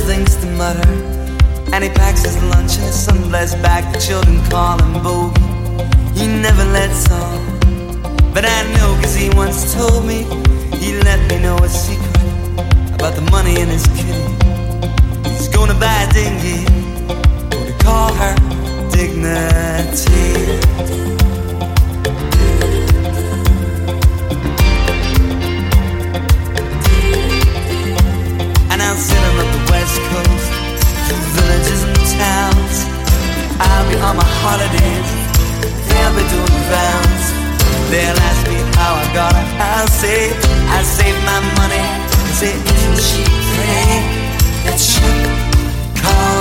things to mutter, and he packs his lunch in his sunglass bag. The children call him Bogey. He never lets on, but I know 'cause he once told me. He let me know a secret about the money in his kitty. He's gonna buy a dinghy, gonna call her Dignity. And I'll sail him up the west coast, through villages and towns. I'll be on my holidays, they'll be doing the rounds. They'll ask me how I got it. I'll say I saved my money. They say, isn't she pretty? That she called